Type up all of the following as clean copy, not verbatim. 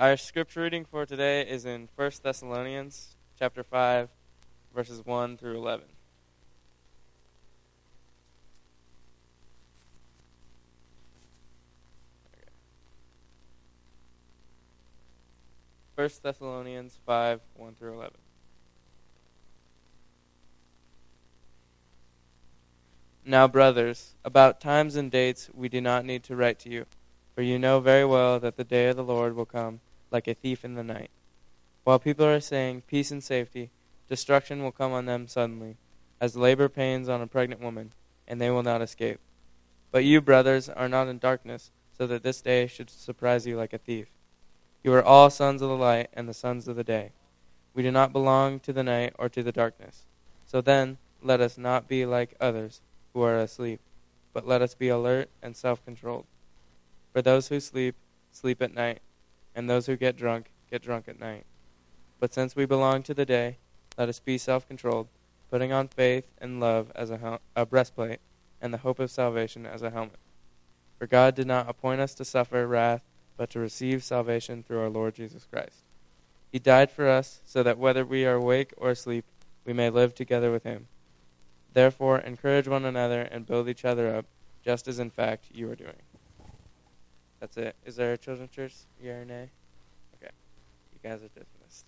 our scripture reading for today is in 1 Thessalonians chapter 5, verses 1 through 11. Okay. 1 Thessalonians 5, 1 through 11. Now, brothers, about times and dates we do not need to write to you, for you know very well that the day of the Lord will come like a thief in the night. While people are saying peace and safety, destruction will come on them suddenly, as labor pains on a pregnant woman, and they will not escape. But you, brothers, are not in darkness, so that this day should surprise you like a thief. You are all sons of the light and the sons of the day. We do not belong to the night or to the darkness. So then, let us not be like others who are asleep, but let us be alert and self-controlled. For those who sleep, sleep at night, and those who get drunk at night. But since we belong to the day, let us be self-controlled, putting on faith and love as a breastplate, and the hope of salvation as a helmet. For God did not appoint us to suffer wrath, but to receive salvation through our Lord Jesus Christ. He died for us, so that whether we are awake or asleep, we may live together with him. Therefore, encourage one another and build each other up, just as in fact you are doing. That's it. Is there a children's church? Yeah or nay? Okay. You guys are dismissed.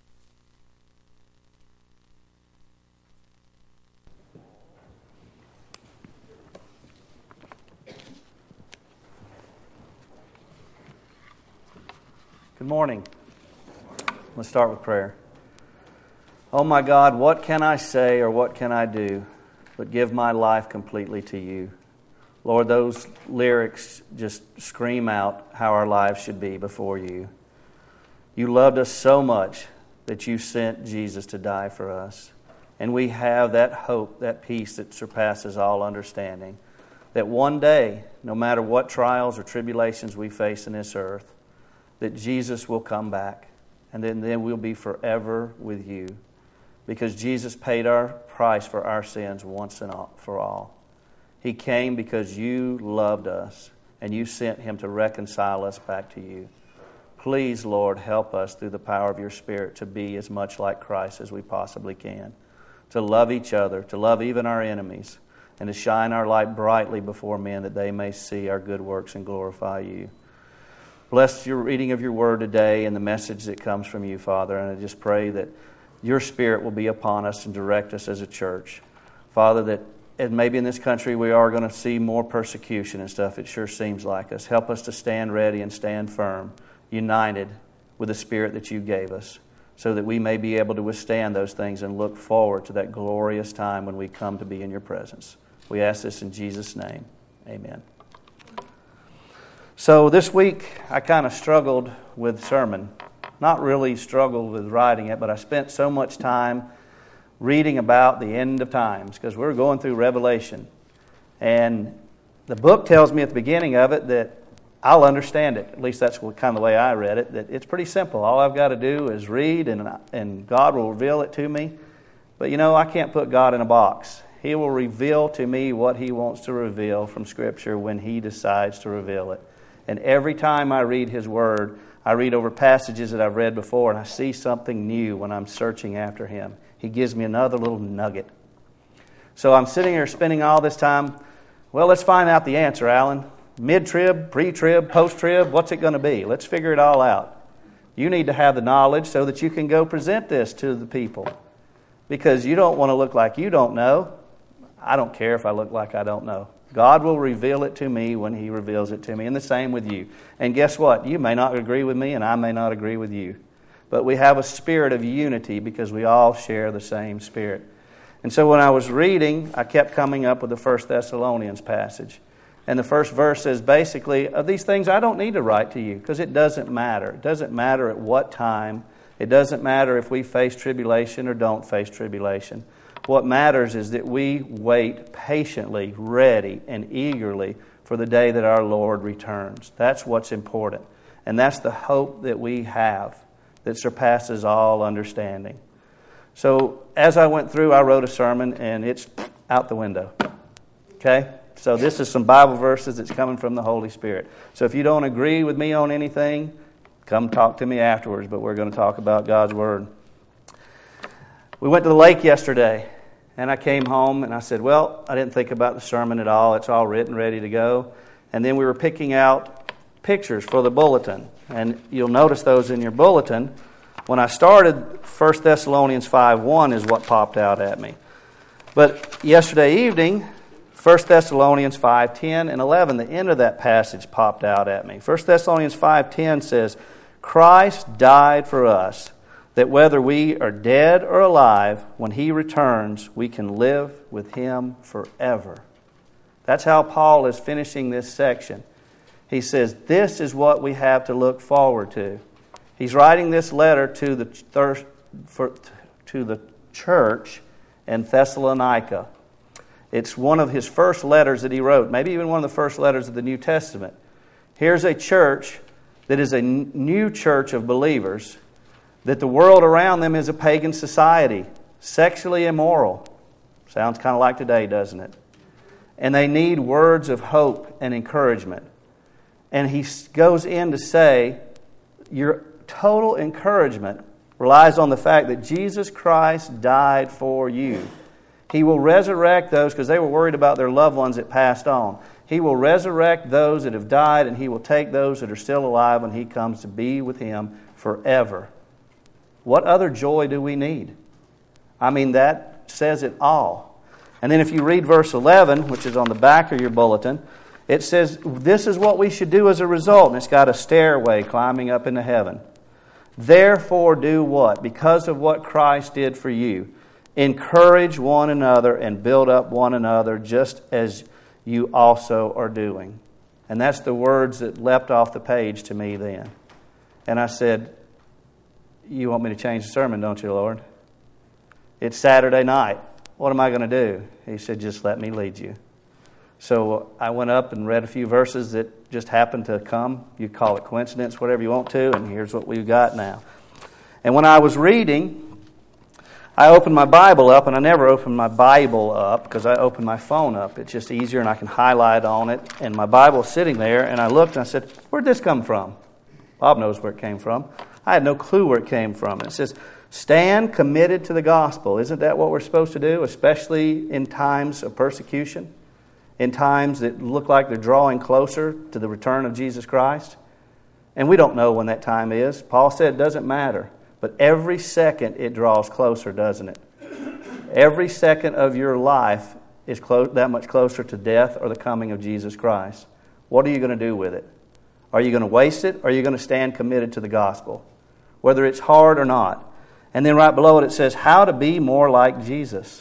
Good morning. Let's start with prayer. Oh my God, what can I say or what can I do but give my life completely to you? Lord, those lyrics just scream out how our lives should be before you. You loved us so much that you sent Jesus to die for us. And we have that hope, that peace that surpasses all understanding, that one day, no matter what trials or tribulations we face in this earth, that Jesus will come back, and then we'll be forever with you, because Jesus paid our price for our sins once and for all. He came because you loved us, and you sent him to reconcile us back to you. Please, Lord, help us through the power of your Spirit to be as much like Christ as we possibly can, to love each other, to love even our enemies, and to shine our light brightly before men that they may see our good works and glorify you. Bless your reading of your word today and the message that comes from you, Father, and I just pray that your Spirit will be upon us and direct us as a church. Father, that and maybe in this country we are going to see more persecution and stuff. It sure seems like us. Help us to stand ready and stand firm, united with the Spirit that you gave us, so that we may be able to withstand those things and look forward to that glorious time when we come to be in your presence. We ask this in Jesus' name. Amen. So this week I kind of struggled with sermon. Not really struggled with writing it, but I spent so much time reading about the end of times because we're going through Revelation. And the book tells me at the beginning of it that I'll understand it. At least that's kind of the way I read it, that it's pretty simple. All I've got to do is read and God will reveal it to me. But I can't put God in a box. He will reveal to me what he wants to reveal from Scripture when he decides to reveal it. And every time I read his word, I read over passages that I've read before, and I see something new when I'm searching after him. He gives me another little nugget. So I'm sitting here spending all this time. Well, let's find out the answer, Alan. Mid-trib, pre-trib, post-trib, what's it going to be? Let's figure it all out. You need to have the knowledge so that you can go present this to the people. Because you don't want to look like you don't know. I don't care if I look like I don't know. God will reveal it to me when he reveals it to me. And the same with you. And guess what? You may not agree with me and I may not agree with you. But we have a spirit of unity because we all share the same Spirit. And so when I was reading, I kept coming up with the 1 Thessalonians passage. And the first verse says basically, of these things I don't need to write to you because it doesn't matter. It doesn't matter at what time. It doesn't matter if we face tribulation or don't face tribulation. What matters is that we wait patiently, ready, and eagerly for the day that our Lord returns. That's what's important. And that's the hope that we have that surpasses all understanding. So as I went through, I wrote a sermon, and it's out the window. Okay? So this is some Bible verses that's coming from the Holy Spirit. So if you don't agree with me on anything, come talk to me afterwards, but we're going to talk about God's Word. We went to the lake yesterday, and I came home and I said, well, I didn't think about the sermon at all. It's all written, ready to go. And then we were picking out pictures for the bulletin. And you'll notice those in your bulletin. When I started, 1 Thessalonians 5:1 is what popped out at me. But yesterday evening, 1 Thessalonians 5:10 and 11, the end of that passage popped out at me. 1 Thessalonians 5:10 says, Christ died for us, that whether we are dead or alive, when He returns, we can live with Him forever. That's how Paul is finishing this section. He says, this is what we have to look forward to. He's writing this letter to the church in Thessalonica. It's one of his first letters that he wrote, maybe even one of the first letters of the New Testament. Here's a church that is a new church of believers, that the world around them is a pagan society, sexually immoral. Sounds kind of like today, doesn't it? And they need words of hope and encouragement. And he goes in to say, your total encouragement relies on the fact that Jesus Christ died for you. He will resurrect those, because they were worried about their loved ones that passed on. He will resurrect those that have died, and He will take those that are still alive when He comes to be with Him forever. What other joy do we need? I mean, that says it all. And then if you read verse 11, which is on the back of your bulletin, it says, this is what we should do as a result. And it's got a stairway climbing up into heaven. Therefore do what? Because of what Christ did for you. Encourage one another and build up one another, just as you also are doing. And that's the words that leapt off the page to me then. And I said, you want me to change the sermon, don't you, Lord? It's Saturday night. What am I going to do? He said, just let me lead you. So I went up and read a few verses that just happened to come. You call it coincidence, whatever you want to, and here's what we've got now. And when I was reading, I opened my Bible up, and I never open my Bible up because I open my phone up. It's just easier, and I can highlight on it. And my Bible's sitting there, and I looked and I said, where'd this come from? Bob knows where it came from. I had no clue where it came from. It says, stand committed to the gospel. Isn't that what we're supposed to do, especially in times of persecution? In times that look like they're drawing closer to the return of Jesus Christ? And we don't know when that time is. Paul said it doesn't matter. But every second it draws closer, doesn't it? Every second of your life is that much closer to death or the coming of Jesus Christ. What are you going to do with it? Are you going to waste it, or are you going to stand committed to the gospel? Whether it's hard or not. And then right below it says, how to be more like Jesus.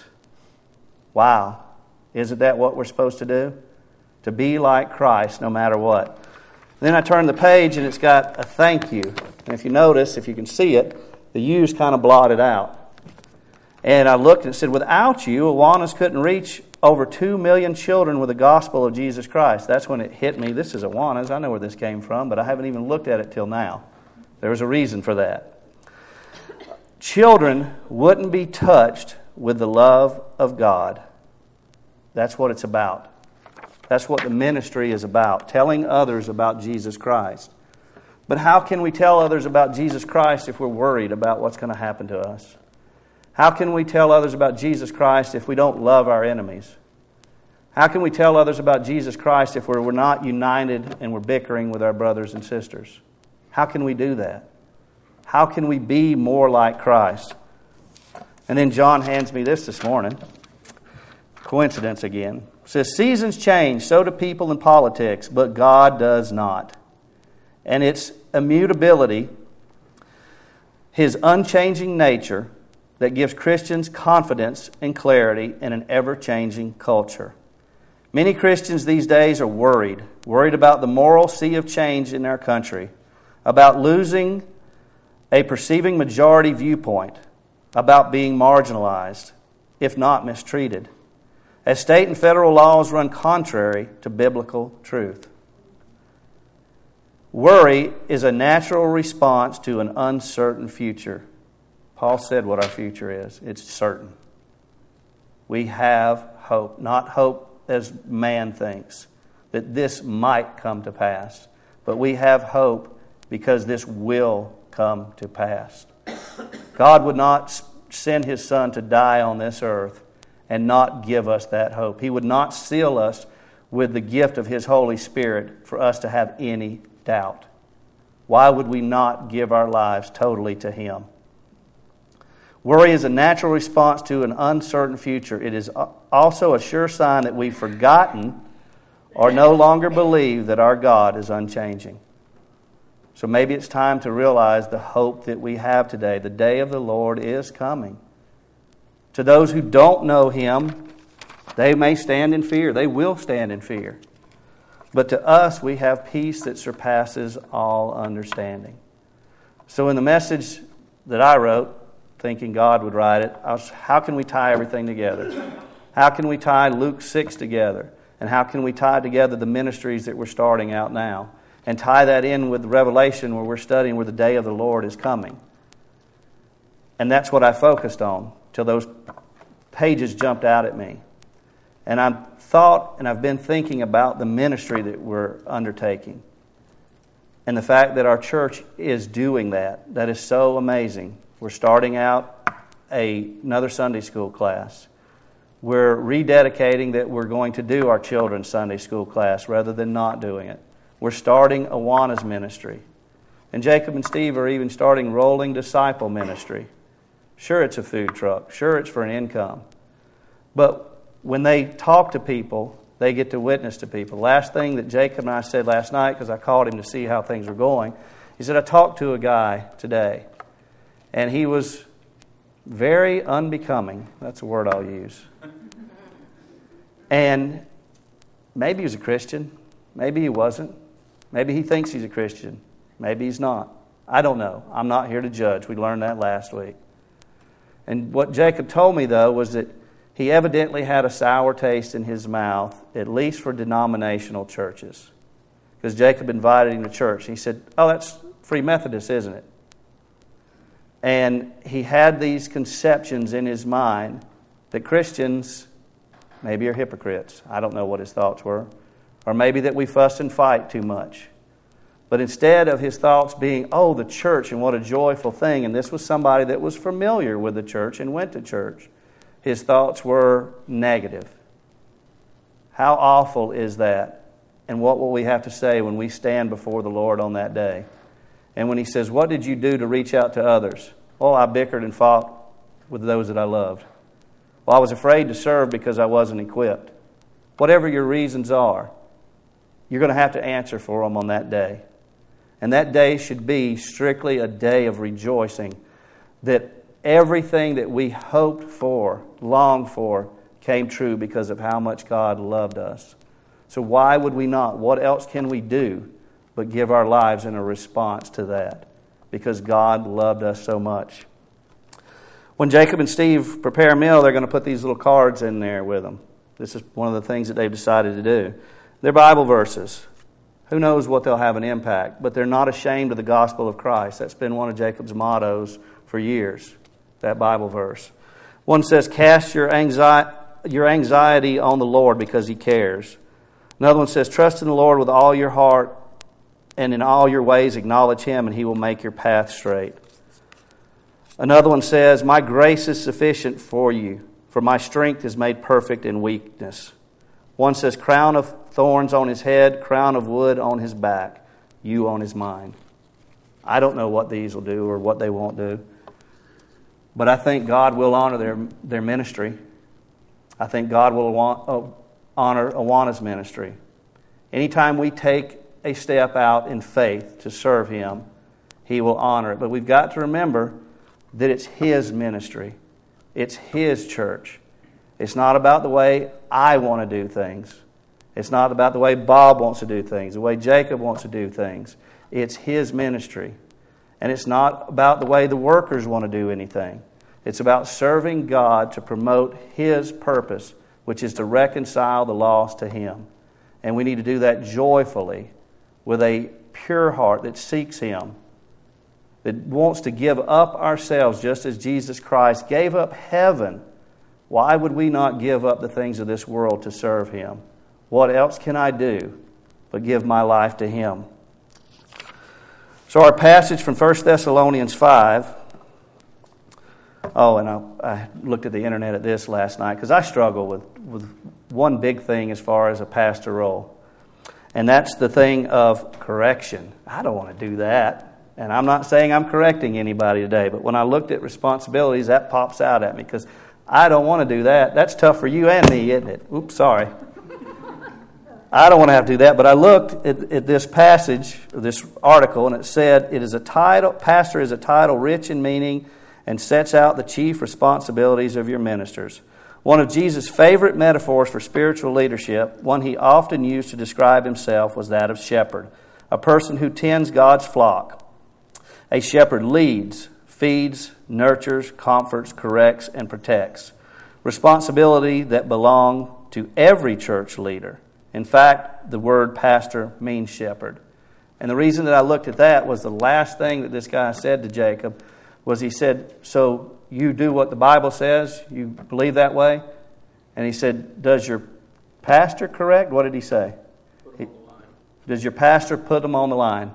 Wow. Isn't that what we're supposed to do? To be like Christ no matter what. Then I turn the page and it's got a thank you. And if you notice, if you can see it, the U's kind of blotted out. And I looked and it said, without you, Awanas couldn't reach over 2 million children with the gospel of Jesus Christ. That's when it hit me. This is Awanas. I know where this came from, but I haven't even looked at it till now. There was a reason for that. Children wouldn't be touched with the love of God. That's what it's about. That's what the ministry is about, telling others about Jesus Christ. But how can we tell others about Jesus Christ if we're worried about what's going to happen to us? How can we tell others about Jesus Christ if we don't love our enemies? How can we tell others about Jesus Christ if we're not united and we're bickering with our brothers and sisters? How can we do that? How can we be more like Christ? And then John hands me this morning. Coincidence again. It says, seasons change, so do people in politics, but God does not. And its immutability, His unchanging nature, that gives Christians confidence and clarity in an ever-changing culture. Many Christians these days are worried about the moral sea of change in our country, about losing a perceiving majority viewpoint, about being marginalized, if not mistreated, as state and federal laws run contrary to biblical truth. Worry is a natural response to an uncertain future. Paul said what our future is. It's certain. We have hope. Not hope as man thinks, that this might come to pass. But we have hope because this will come to pass. God would not send His Son to die on this earth and not give us that hope. He would not seal us with the gift of His Holy Spirit for us to have any doubt. Why would we not give our lives totally to Him? Worry is a natural response to an uncertain future. It is also a sure sign that we've forgotten or no longer believe that our God is unchanging. So maybe it's time to realize the hope that we have today. The day of the Lord is coming. To those who don't know Him, they may stand in fear. They will stand in fear. But to us, we have peace that surpasses all understanding. So in the message that I wrote, thinking God would write it, how can we tie everything together? How can we tie Luke 6 together? And how can we tie together the ministries that we're starting out now? And tie that in with Revelation, where we're studying where the day of the Lord is coming. And that's what I focused on till those pages jumped out at me. And I've been thinking about the ministry that we're undertaking. And the fact that our church is doing that. That is so amazing. We're starting out another Sunday school class. We're rededicating that we're going to do our children's Sunday school class rather than not doing it. We're starting Awana's ministry. And Jacob and Steve are even starting Rolling Disciple ministry. Sure, it's a food truck. Sure, it's for an income. But when they talk to people, they get to witness to people. Last thing that Jacob and I said last night, because I called him to see how things were going, he said, I talked to a guy today, and he was very unbecoming. That's a word I'll use. And maybe he was a Christian. Maybe he wasn't. Maybe he thinks he's a Christian. Maybe he's not. I don't know. I'm not here to judge. We learned that last week. And what Jacob told me, though, was that he evidently had a sour taste in his mouth, at least for denominational churches. Because Jacob invited him to church. He said, oh, that's Free Methodist, isn't it? And he had these conceptions in his mind that Christians maybe are hypocrites. I don't know what his thoughts were. Or maybe that we fuss and fight too much. But instead of his thoughts being, oh, the church and what a joyful thing, and this was somebody that was familiar with the church and went to church, his thoughts were negative. How awful is that? And what will we have to say when we stand before the Lord on that day? And when He says, what did you do to reach out to others? Well, I bickered and fought with those that I loved. Well, I was afraid to serve because I wasn't equipped. Whatever your reasons are, you're going to have to answer for them on that day. And that day should be strictly a day of rejoicing that everything that we hoped for, longed for, came true because of how much God loved us. So why would we not? What else can we do but give our lives in a response to that? Because God loved us so much. When Jacob and Steve prepare a meal, they're going to put these little cards in there with them. This is one of the things that they've decided to do. They're Bible verses. Who knows what they'll have an impact, but they're not ashamed of the gospel of Christ. That's been one of Jacob's mottos for years, that Bible verse. One says, cast your anxiety on the Lord because He cares. Another one says, trust in the Lord with all your heart, and in all your ways acknowledge Him, and He will make your path straight. Another one says, my grace is sufficient for you, for my strength is made perfect in weakness. One says, crown of thorns on his head, crown of wood on his back, you on his mind. I don't know what these will do or what they won't do. But I think God will honor their ministry. I think God will honor Awana's ministry. Anytime we take a step out in faith to serve Him, He will honor it. But we've got to remember that it's His ministry. It's His church. It's not about the way I want to do things. It's not about the way Bob wants to do things, the way Jacob wants to do things. It's His ministry. And it's not about the way the workers want to do anything. It's about serving God to promote His purpose, which is to reconcile the lost to Him. And we need to do that joyfully with a pure heart that seeks Him, that wants to give up ourselves just as Jesus Christ gave up heaven. Why would we not give up the things of this world to serve Him? What else can I do but give my life to Him? So our passage from 1 Thessalonians 5. Oh, and I looked at the internet at this last night because I struggle with one big thing as far as a pastor role. And that's the thing of correction. I don't want to do that. And I'm not saying I'm correcting anybody today, but when I looked at responsibilities, that pops out at me because I don't want to do that. That's tough for you and me, isn't it? Oops, sorry. I don't want to have to do that, but I looked at this passage, this article, and it said, "It is a title. Pastor is a title rich in meaning and sets out the chief responsibilities of your ministers." One of Jesus' favorite metaphors for spiritual leadership, one he often used to describe himself, was that of shepherd, a person who tends God's flock. A shepherd leads, feeds, nurtures, comforts, corrects, and protects. Responsibility that belong to every church leader. In fact, the word pastor means shepherd. And the reason that I looked at that was the last thing that this guy said to Jacob was he said, "So you do what the Bible says? You believe that way?" And he said, "Does your pastor correct?" What did he say? Put them on the line. Does your pastor put them on the line?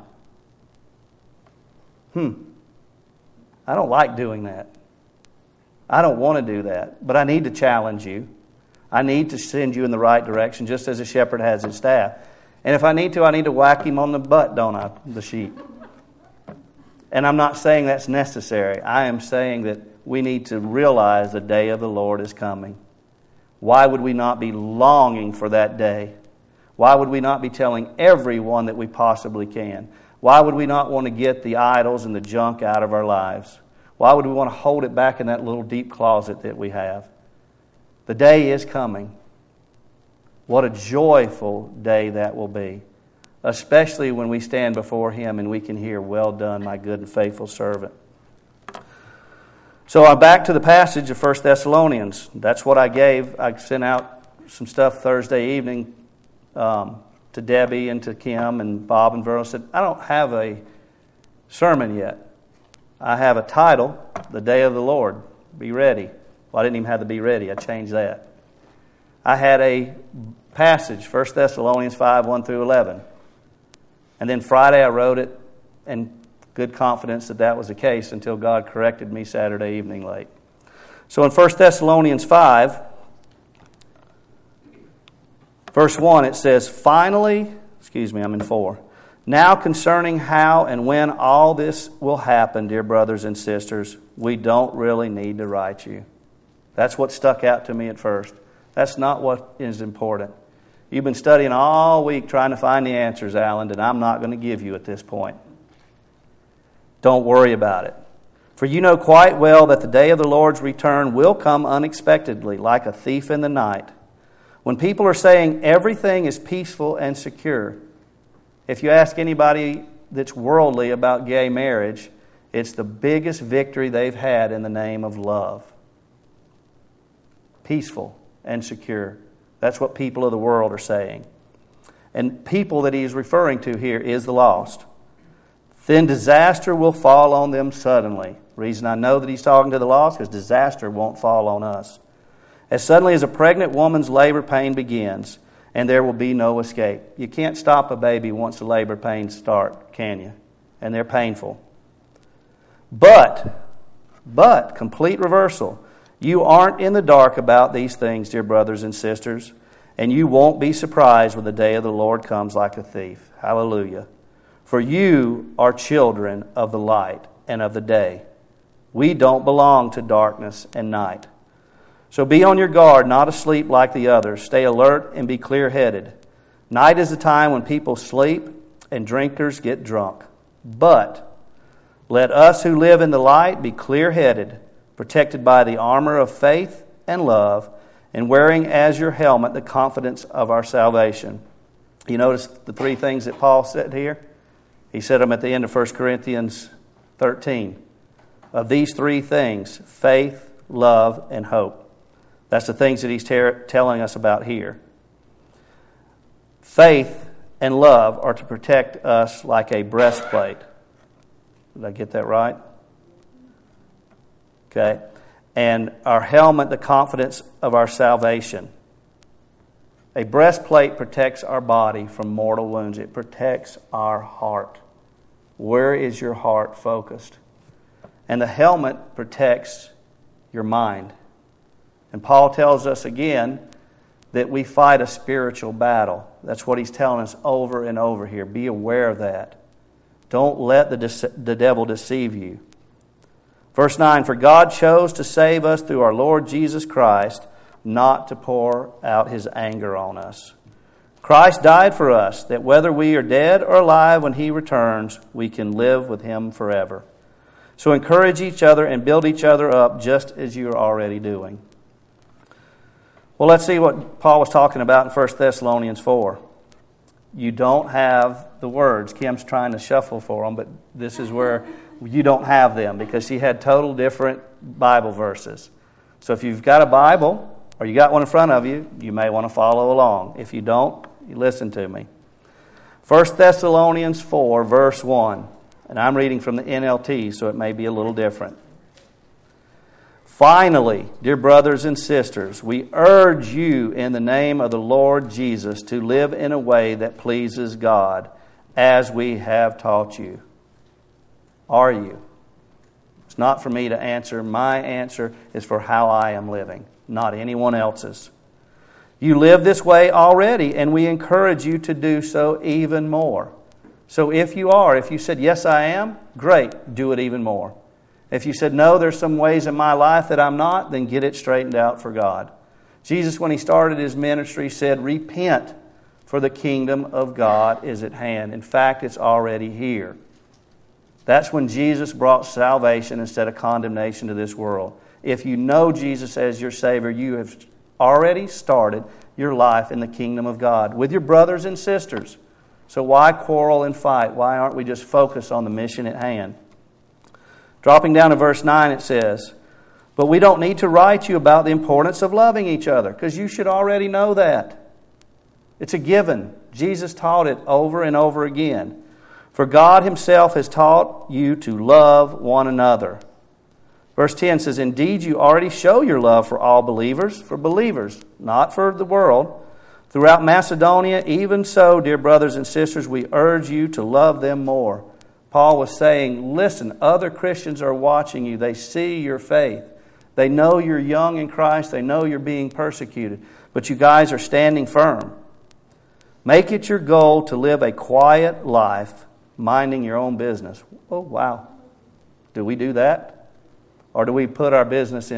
I don't like doing that. I don't want to do that. But I need to challenge you. I need to send you in the right direction, just as a shepherd has his staff. And if I need to whack him on the butt, don't I, the sheep? And I'm not saying that's necessary. I am saying that we need to realize the day of the Lord is coming. Why would we not be longing for that day? Why would we not be telling everyone that we possibly can? Why would we not want to get the idols and the junk out of our lives? Why would we want to hold it back in that little deep closet that we have? The day is coming. What a joyful day that will be, especially when we stand before Him and we can hear, "Well done, my good and faithful servant." So I'm back to the passage of 1 Thessalonians. That's what I gave. I sent out some stuff Thursday evening to Debbie and to Kim and Bob and Verl. Said, "I don't have a sermon yet. I have a title, The Day of the Lord. Be ready." Well, I didn't even have to be ready. I changed that. I had a passage, 1 Thessalonians 5, 1 through 11. And then Friday I wrote it, and good confidence that that was the case until God corrected me Saturday evening late. So in 1 Thessalonians 5, verse 1, it says, I'm in 4. "Now concerning how and when all this will happen, dear brothers and sisters, we don't really need to write you." That's what stuck out to me at first. That's not what is important. You've been studying all week trying to find the answers, Alan, and I'm not going to give you at this point. Don't worry about it. "For you know quite well that the day of the Lord's return will come unexpectedly, like a thief in the night. When people are saying everything is peaceful and secure," if you ask anybody that's worldly about gay marriage, it's the biggest victory they've had in the name of love. Peaceful and secure. That's what people of the world are saying. And people that he's referring to here is the lost. "Then disaster will fall on them suddenly." Reason I know that he's talking to the lost because disaster won't fall on us. "As suddenly as a pregnant woman's labor pain begins, and there will be no escape." You can't stop a baby once the labor pains start, can you? And they're painful. But, complete reversal. "You aren't in the dark about these things, dear brothers and sisters, and you won't be surprised when the day of the Lord comes like a thief." Hallelujah. "For you are children of the light and of the day. We don't belong to darkness and night. So be on your guard, not asleep like the others. Stay alert and be clear-headed. Night is the time when people sleep and drinkers get drunk. But let us who live in the light be clear-headed, protected by the armor of faith and love, and wearing as your helmet the confidence of our salvation." You notice the three things that Paul said here? He said them at the end of 1 Corinthians 13. Of these three things, faith, love, and hope. That's the things that he's telling us about here. Faith and love are to protect us like a breastplate. Did I get that right? Okay. And our helmet, the confidence of our salvation. A breastplate protects our body from mortal wounds. It protects our heart. Where is your heart focused? And the helmet protects your mind. And Paul tells us again that we fight a spiritual battle. That's what he's telling us over and over here. Be aware of that. Don't let the devil deceive you. Verse 9, for God chose to save us through our Lord Jesus Christ, not to pour out His anger on us. Christ died for us, that whether we are dead or alive when He returns, we can live with Him forever. So encourage each other and build each other up just as you are already doing. Well, let's see what Paul was talking about in 1 Thessalonians 4. You don't have the words. Kim's trying to shuffle for them, but this is where you don't have them because she had total different Bible verses. So if you've got a Bible or you got one in front of you, you may want to follow along. If you don't, you listen to me. 1 Thessalonians 4, verse 1. And I'm reading from the NLT, so it may be a little different. Finally, dear brothers and sisters, we urge you in the name of the Lord Jesus to live in a way that pleases God, as we have taught you. Are you? It's not for me to answer. My answer is for how I am living, not anyone else's. You live this way already, and we encourage you to do so even more. So if you said, yes, I am, great, do it even more. If you said, no, there's some ways in my life that I'm not, then get it straightened out for God. Jesus, when He started His ministry, said, repent, for the kingdom of God is at hand. In fact, it's already here. That's when Jesus brought salvation instead of condemnation to this world. If you know Jesus as your Savior, you have already started your life in the kingdom of God with your brothers and sisters. So why quarrel and fight? Why aren't we just focused on the mission at hand? Dropping down to verse 9, it says, but we don't need to write you about the importance of loving each other, because you should already know that. It's a given. Jesus taught it over and over again. For God Himself has taught you to love one another. Verse 10 says, indeed you already show your love for all believers, not for the world. Throughout Macedonia, even so, dear brothers and sisters, we urge you to love them more. Paul was saying, listen, other Christians are watching you. They see your faith. They know you're young in Christ. They know you're being persecuted. But you guys are standing firm. Make it your goal to live a quiet life, minding your own business. Oh, wow. Do we do that? Or do we put our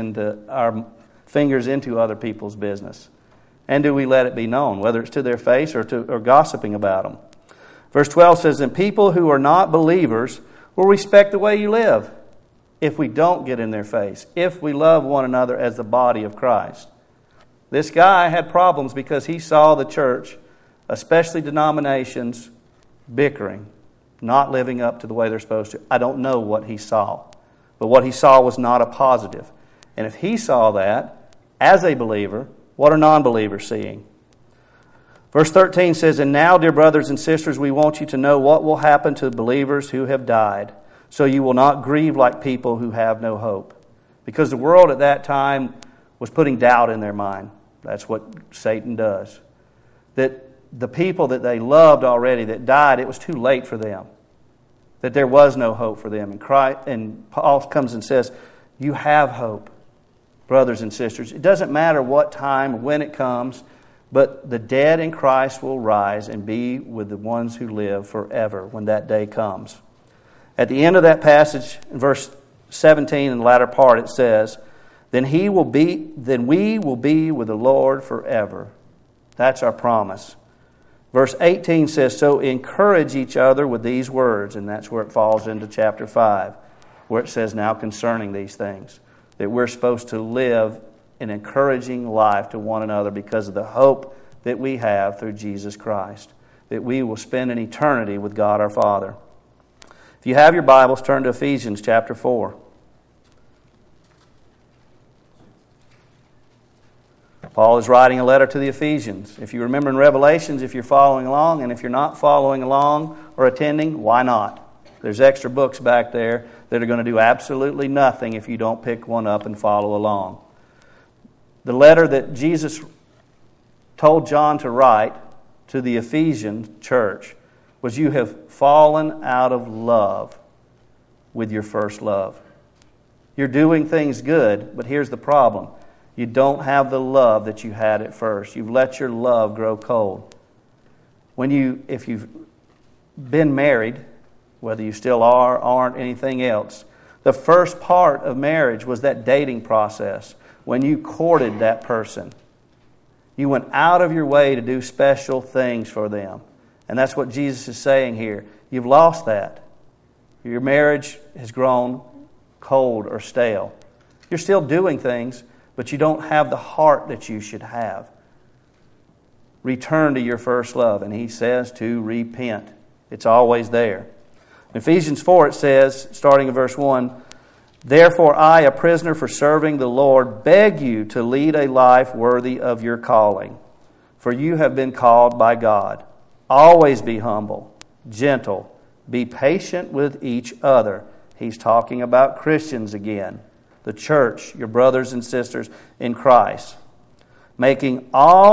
fingers into other people's business? And do we let it be known, whether it's to their face or gossiping about them? Verse 12 says, and people who are not believers will respect the way you live if we don't get in their face, if we love one another as the body of Christ. This guy had problems because he saw the church, especially denominations, bickering, not living up to the way they're supposed to. I don't know what he saw, but what he saw was not a positive. And if he saw that as a believer, what are non-believers seeing? Verse 13 says, and now, dear brothers and sisters, we want you to know what will happen to believers who have died, so you will not grieve like people who have no hope. Because the world at that time was putting doubt in their mind. That's what Satan does. That the people that they loved already that died, it was too late for them. That there was no hope for them. And Paul comes and says, you have hope, brothers and sisters. It doesn't matter what time, when it comes, but the dead in Christ will rise and be with the ones who live forever when that day comes. At the end of that passage, in verse 17, in the latter part, it says, then we will be with the Lord forever. That's our promise. Verse 18 says, so encourage each other with these words. And that's where it falls into chapter 5, where it says now concerning these things, that we're supposed to live an encouraging life to one another because of the hope that we have through Jesus Christ, that we will spend an eternity with God our Father. If you have your Bibles, turn to Ephesians chapter 4. Paul is writing a letter to the Ephesians. If you remember in Revelations, if you're following along, and if you're not following along or attending, why not? There's extra books back there that are going to do absolutely nothing if you don't pick one up and follow along. The letter that Jesus told John to write to the Ephesian church was you have fallen out of love with your first love. You're doing things good, but here's the problem. You don't have the love that you had at first. You've let your love grow cold. If you've been married, whether you still are, aren't, anything else, the first part of marriage was that dating process. When you courted that person, you went out of your way to do special things for them. And that's what Jesus is saying here. You've lost that. Your marriage has grown cold or stale. You're still doing things, but you don't have the heart that you should have. Return to your first love. And he says to repent. It's always there. In Ephesians 4 it says, starting in verse 1, "Therefore I, a prisoner for serving the Lord, beg you to lead a life worthy of your calling. For you have been called by God. Always be humble, gentle, be patient with each other." He's talking about Christians again. The church, your brothers and sisters in Christ. Making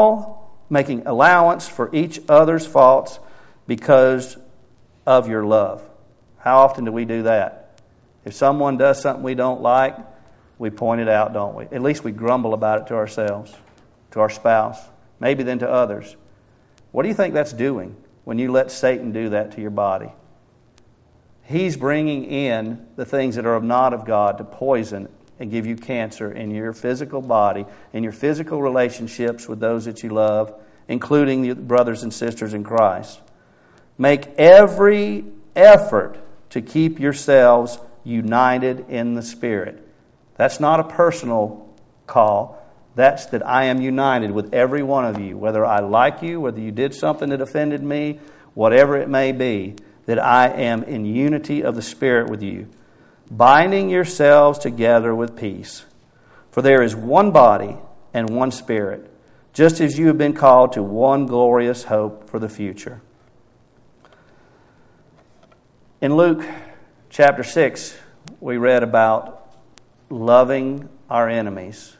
allowance for each other's faults because of your love. How often do we do that? If someone does something we don't like, we point it out, don't we? At least we grumble about it to ourselves, to our spouse, maybe then to others. What do you think that's doing when you let Satan do that to your body? He's bringing in the things that are not of God to poison and give you cancer in your physical body, in your physical relationships with those that you love, including your brothers and sisters in Christ. Make every effort to keep yourselves united in the Spirit. That's not a personal call. That's that I am united with every one of you, whether I like you, whether you did something that offended me, whatever it may be, that I am in unity of the Spirit with you, binding yourselves together with peace. For there is one body and one Spirit, just as you have been called to one glorious hope for the future. In Luke chapter 6, we read about loving our enemies.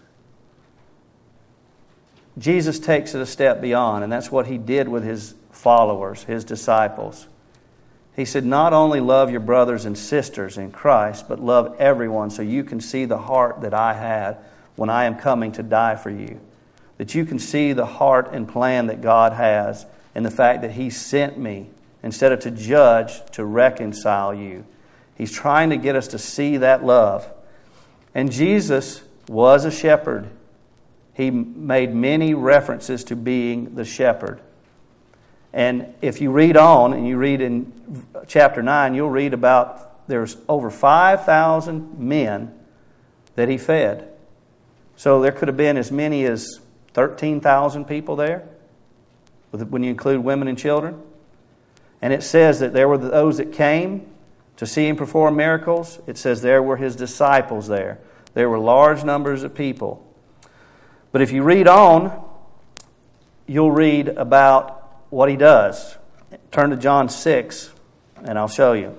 Jesus takes it a step beyond, and that's what he did with his followers, his disciples. He said, not only love your brothers and sisters in Christ, but love everyone so you can see the heart that I had when I am coming to die for you. That you can see the heart and plan that God has and the fact that He sent me instead of to judge, to reconcile you. He's trying to get us to see that love. And Jesus was a shepherd. He made many references to being the shepherd. And if you read on, and you read in chapter 9, you'll read about there's over 5,000 men that He fed. So there could have been as many as 13,000 people there, when you include women and children. And it says that there were those that came to see Him perform miracles. It says there were His disciples there. There were large numbers of people. But if you read on, you'll read about what He does. Turn to John 6, and I'll show you.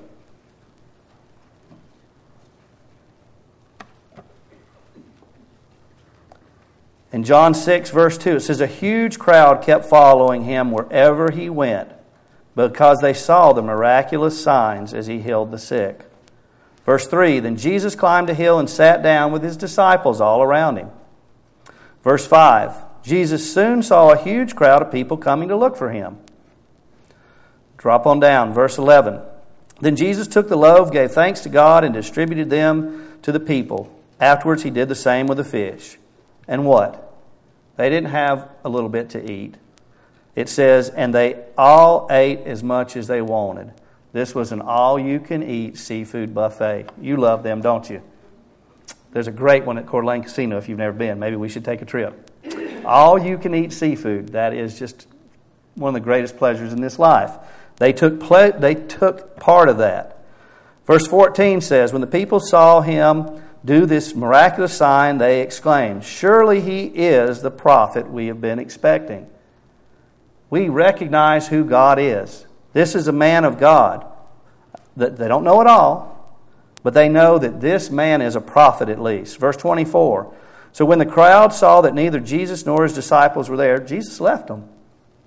In John 6, verse 2, it says, a huge crowd kept following Him wherever He went, because they saw the miraculous signs as He healed the sick. Verse 3, then Jesus climbed a hill and sat down with His disciples all around Him. Verse 5, Jesus soon saw a huge crowd of people coming to look for Him. Drop on down, verse 11. Then Jesus took the loaf, gave thanks to God, and distributed them to the people. Afterwards He did the same with the fish. And what? They didn't have a little bit to eat. It says, and they all ate as much as they wanted. This was an all-you-can-eat seafood buffet. You love them, don't you? There's a great one at Coeur d'Alene Casino if you've never been. Maybe we should take a trip. All-you-can-eat seafood. That is just one of the greatest pleasures in this life. They took part of that. Verse 14 says, when the people saw Him do this miraculous sign, they exclaimed, surely He is the prophet we have been expecting. We recognize who God is. This is a man of God. They don't know it all, but they know that this man is a prophet at least. Verse 24. So when the crowd saw that neither Jesus nor His disciples were there, Jesus left them.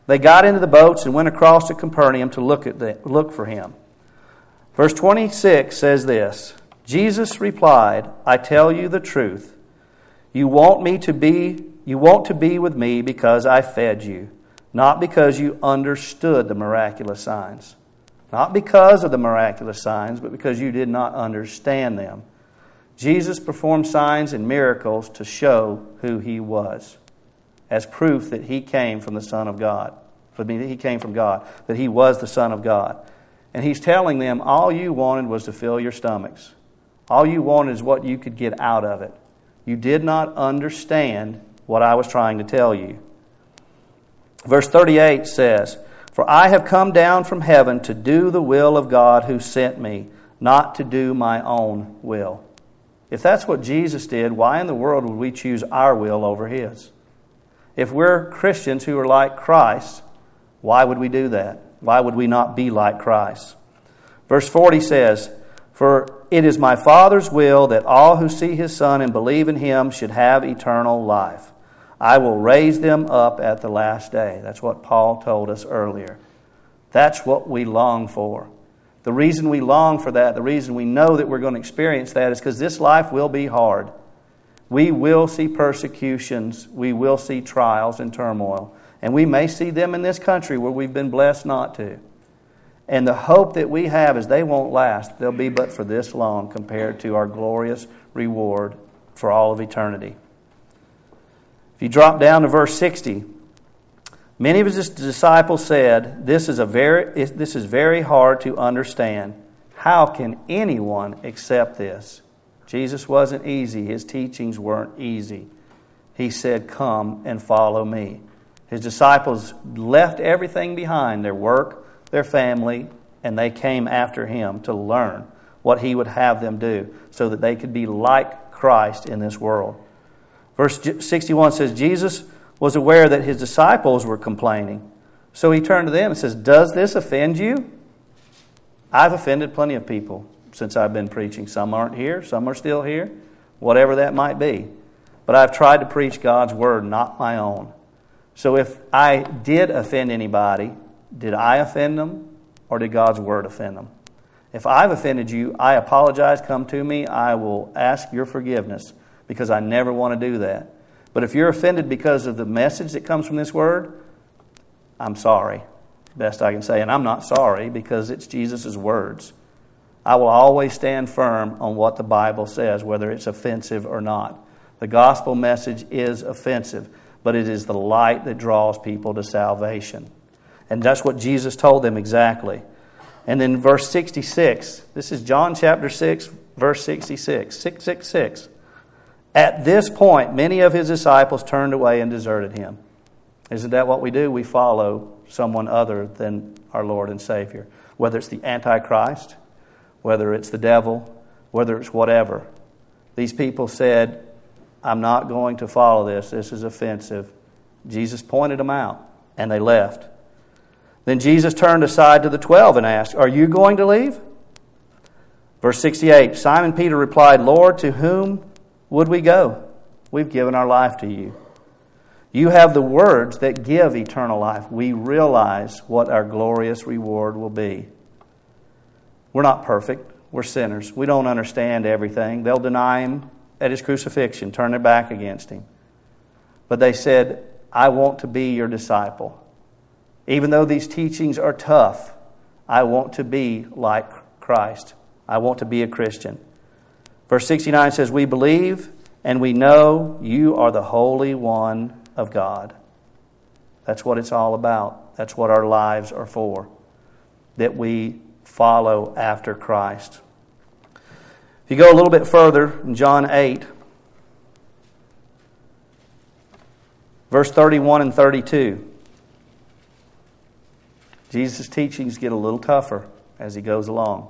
They got into the boats and went across to Capernaum to look for him. Verse 26 says this, Jesus replied, I tell you the truth. You want to be with me because I fed you, not because you understood the miraculous signs. Not because of the miraculous signs, but because you did not understand them. Jesus performed signs and miracles to show who he was, as proof that he came from the Son of God. He came from God, that he was the Son of God. And he's telling them, all you wanted was to fill your stomachs. All you wanted is what you could get out of it. You did not understand what I was trying to tell you. Verse 38 says, For I have come down from heaven to do the will of God who sent me, not to do my own will. If that's what Jesus did, why in the world would we choose our will over his? If we're Christians who are like Christ, why would we do that? Why would we not be like Christ? Verse 40 says, For it is my Father's will that all who see his Son and believe in him should have eternal life. I will raise them up at the last day. That's what Paul told us earlier. That's what we long for. The reason we long for that, the reason we know that we're going to experience that is because this life will be hard. We will see persecutions. We will see trials and turmoil. And we may see them in this country where we've been blessed not to. And the hope that we have is they won't last. They'll be but for this long compared to our glorious reward for all of eternity. If you drop down to verse 60, many of his disciples said, This is very hard to understand. How can anyone accept this? Jesus wasn't easy. His teachings weren't easy. He said, Come and follow me. His disciples left everything behind, their work, their family, and they came after him to learn what he would have them do so that they could be like Christ in this world. Verse 61 says, Jesus was aware that his disciples were complaining. So he turned to them and says, Does this offend you? I've offended plenty of people since I've been preaching. Some aren't here, some are still here, whatever that might be. But I've tried to preach God's word, not my own. So if I did offend anybody, did I offend them or did God's word offend them? If I've offended you, I apologize, come to me, I will ask your forgiveness because I never want to do that. But if you're offended because of the message that comes from this word, I'm sorry, best I can say. And I'm not sorry because it's Jesus' words. I will always stand firm on what the Bible says, whether it's offensive or not. The gospel message is offensive, but it is the light that draws people to salvation. And that's what Jesus told them exactly. And then verse 66, this is John chapter 6, verse 66, 666. At this point, many of his disciples turned away and deserted him. Isn't that what we do? We follow someone other than our Lord and Savior. Whether it's the Antichrist, whether it's the devil, whether it's whatever. These people said, I'm not going to follow this. This is offensive. Jesus pointed them out, and they left. Then Jesus turned aside to the 12 and asked, Are you going to leave? Verse 68, Simon Peter replied, Lord, to whom would we go? We've given our life to you. You have the words that give eternal life. We realize what our glorious reward will be. We're not perfect. We're sinners. We don't understand everything. They'll deny him at his crucifixion, turn their back against him. But they said, I want to be your disciple. Even though these teachings are tough, I want to be like Christ. I want to be a Christian. Verse 69 says, We believe and we know you are the Holy One of God. That's what it's all about. That's what our lives are for. That we follow after Christ. If you go a little bit further, in John 8, verse 31 and 32, Jesus' teachings get a little tougher as he goes along.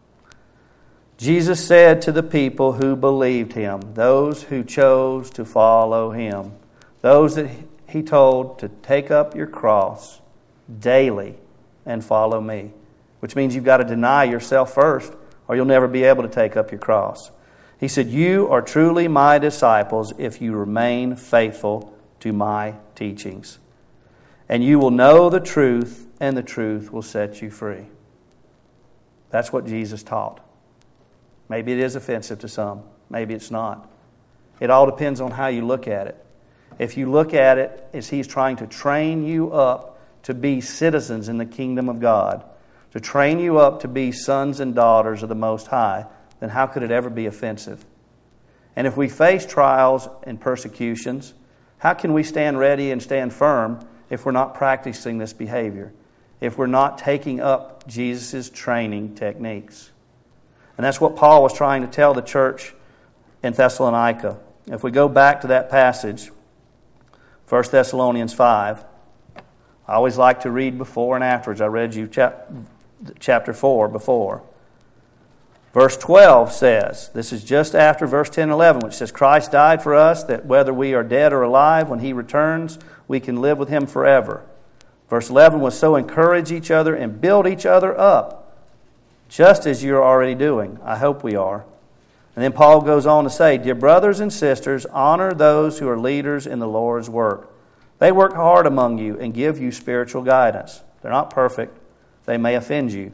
Jesus said to the people who believed him, those who chose to follow him, those that he told to take up your cross daily and follow me. Which means you've got to deny yourself first, or you'll never be able to take up your cross. He said, You are truly my disciples if you remain faithful to my teachings. And you will know the truth, and the truth will set you free. That's what Jesus taught. Maybe it is offensive to some. Maybe it's not. It all depends on how you look at it. If you look at it as He's trying to train you up to be citizens in the kingdom of God, to train you up to be sons and daughters of the Most High, then how could it ever be offensive? And if we face trials and persecutions, how can we stand ready and stand firm if we're not practicing this behavior? If we're not taking up Jesus' training techniques? And that's what Paul was trying to tell the church in Thessalonica. If we go back to that passage, 1 Thessalonians 5, I always like to read before and afterwards. I read you chapter 4 before. Verse 12 says, this is just after verse 10 and 11, which says, Christ died for us, that whether we are dead or alive, when He returns, we can live with Him forever. Verse 11 was, so encourage each other and build each other up, just as you're already doing. I hope we are. And then Paul goes on to say, dear brothers and sisters, honor those who are leaders in the Lord's work. They work hard among you and give you spiritual guidance. They're not perfect. They may offend you.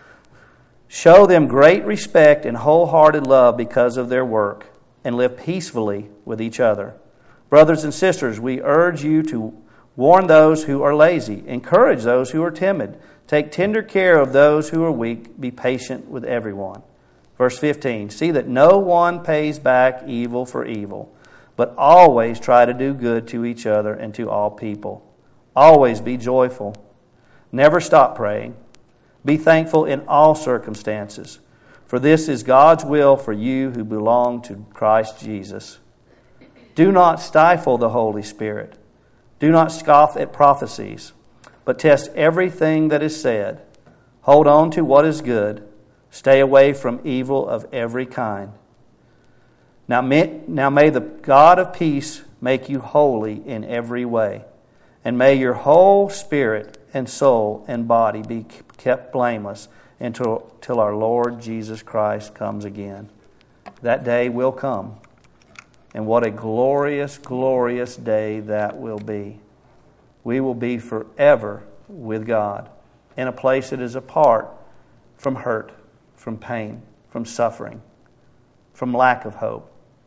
Show them great respect and wholehearted love because of their work, and live peacefully with each other. Brothers and sisters, we urge you to warn those who are lazy, encourage those who are timid, take tender care of those who are weak, be patient with everyone. Verse 15, see that no one pays back evil for evil, but always try to do good to each other and to all people. Always be joyful. Never stop praying. Be thankful in all circumstances, for this is God's will for you who belong to Christ Jesus. Do not stifle the Holy Spirit. Do not scoff at prophecies, but test everything that is said. Hold on to what is good. Stay away from evil of every kind. Now may the God of peace make you holy in every way, and may your whole spirit and soul and body be kept blameless until our Lord Jesus Christ comes again. That day will come. And what a glorious, glorious day that will be. We will be forever with God in a place that is apart from hurt, from pain, from suffering, from lack of hope.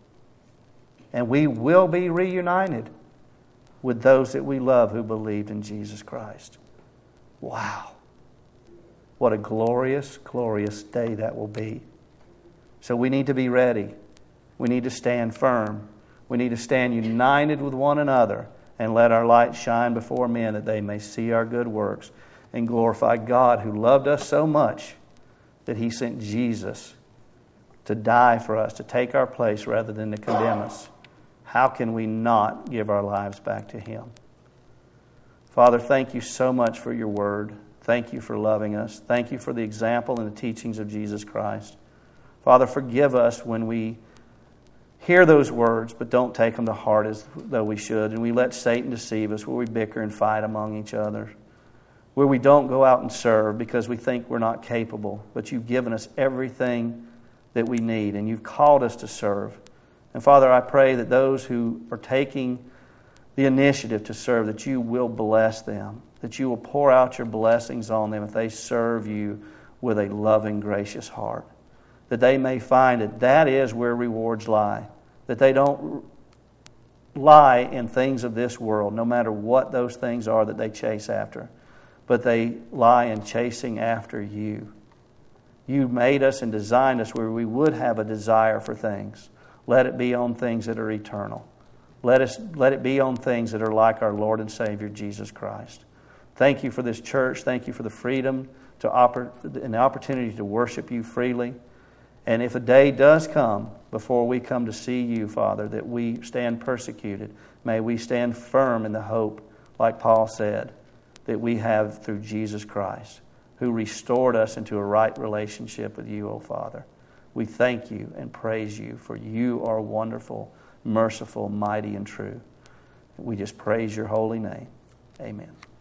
And we will be reunited with those that we love who believed in Jesus Christ. Wow. What a glorious, glorious day that will be. So we need to be ready. We need to stand firm. We need to stand united with one another and let our light shine before men that they may see our good works and glorify God who loved us so much that He sent Jesus to die for us, to take our place rather than to condemn us. How can we not give our lives back to Him? Father, thank you so much for your word. Thank you for loving us. Thank you for the example and the teachings of Jesus Christ. Father, forgive us when we hear those words but don't take them to heart as though we should, and we let Satan deceive us, where we bicker and fight among each other, where we don't go out and serve because we think we're not capable, but you've given us everything that we need, and you've called us to serve. And Father, I pray that those who are taking the initiative to serve, that you will bless them, that you will pour out your blessings on them if they serve you with a loving, gracious heart, that they may find that that is where rewards lie, that they don't lie in things of this world, no matter what those things are that they chase after, but they lie in chasing after you. You made us and designed us where we would have a desire for things. Let it be on things that are eternal. Let it be on things that are like our Lord and Savior, Jesus Christ. Thank you for this church. Thank you for the freedom and the opportunity to worship you freely. And if a day does come before we come to see you, Father, that we stand persecuted, may we stand firm in the hope, like Paul said, that we have through Jesus Christ, who restored us into a right relationship with you, O Father. We thank you and praise you, for you are wonderful, merciful, mighty, and true. We just praise your holy name. Amen.